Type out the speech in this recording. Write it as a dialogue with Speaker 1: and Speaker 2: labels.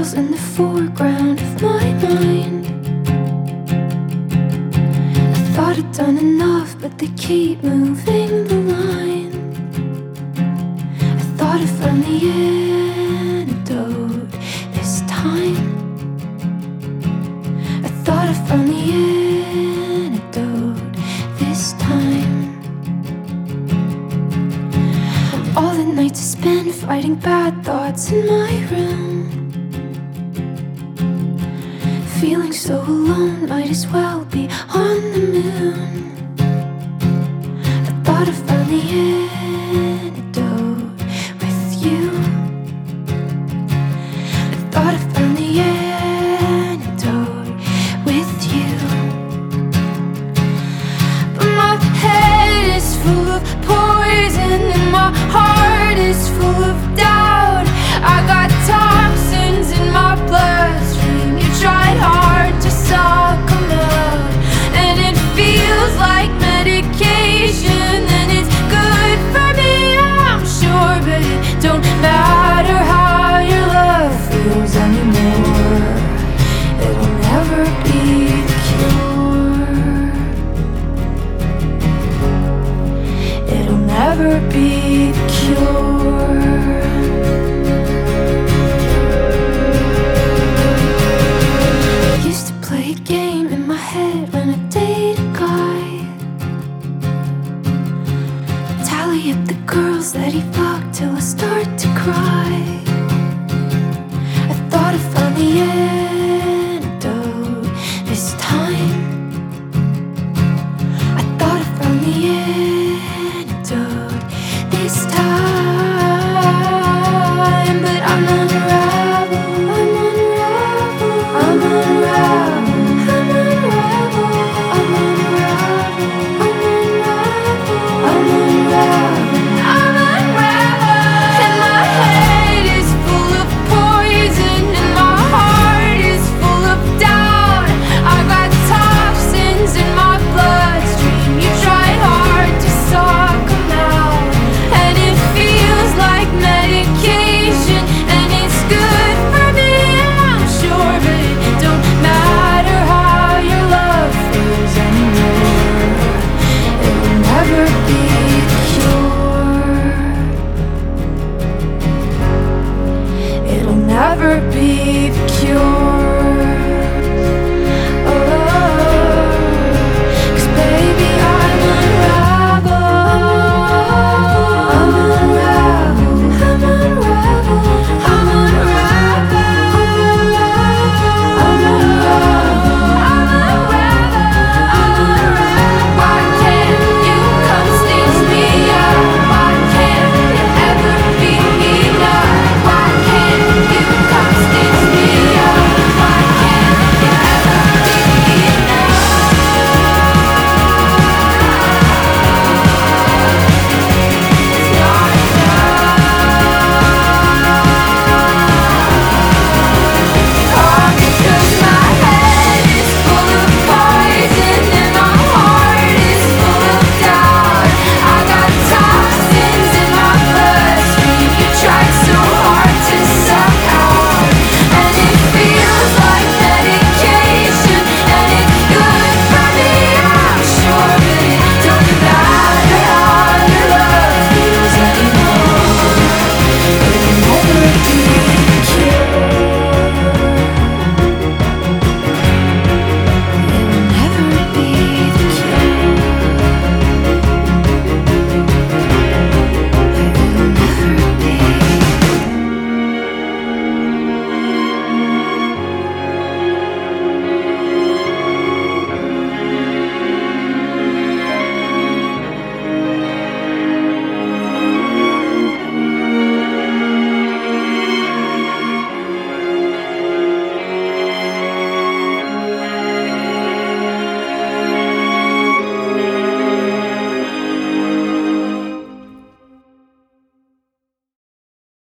Speaker 1: girls in the foreground of my mind. I thought I'd done enough, but they keep moving the line. I thought I found the antidote this time. I thought I found the antidote this time. All the nights I spent fighting bad thoughts in my room, feeling so alone, might as well be on the moon. I thought I found the antidote with you. I thought I found the antidote with you. But my head is full of poison and my heart is full of doubt. I got toxins in my bloodstream. You tried hard to suck them out, and it feels like medication, and it's good for me, I'm sure, but it don't matter how your love feels anymore. It'll never be the cure. It'll never be the cure. Play a game in my head when I date a guy. Tally up the girls that he fucked till I start to cry. I thought I found the antidote this time. I thought I found the antidote this time. But I'm unraveled, I'm unraveled, I'm unraveled. Never be the cure.